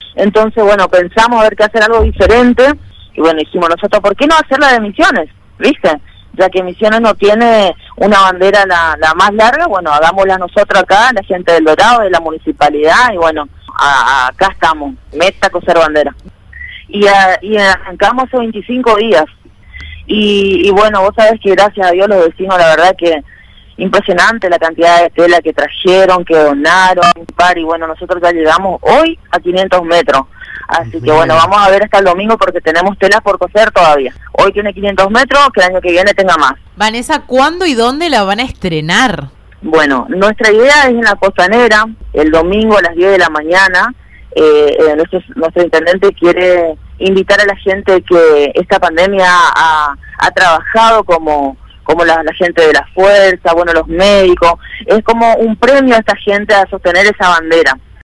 Entonces, bueno, pensamos a ver qué hacer algo diferente, y bueno, dijimos nosotros, ¿por qué no hacer la de Misiones? ¿Viste? Ya que Misiones no tiene una bandera la más larga, bueno, hagámosla nosotros acá, la gente del Dorado, de la municipalidad, y bueno, acá estamos, meta coser bandera. Y arrancamos hace 25 días, y bueno, vos sabés que gracias a Dios los vecinos, la verdad que impresionante la cantidad de tela que trajeron, que donaron, y bueno, nosotros ya llegamos hoy a 500 metros. Así que bueno, vamos a ver hasta el domingo porque tenemos telas por coser todavía. Hoy tiene 500 metros, que el año que viene tenga más. Vanessa, ¿cuándo y dónde la van a estrenar? Bueno, nuestra idea es en la Costanera, el domingo a las 10 de la mañana. Nuestro intendente quiere invitar a la gente que esta pandemia ha trabajado como la gente de la fuerza, bueno, los médicos. Es como un premio a esta gente a sostener esa bandera.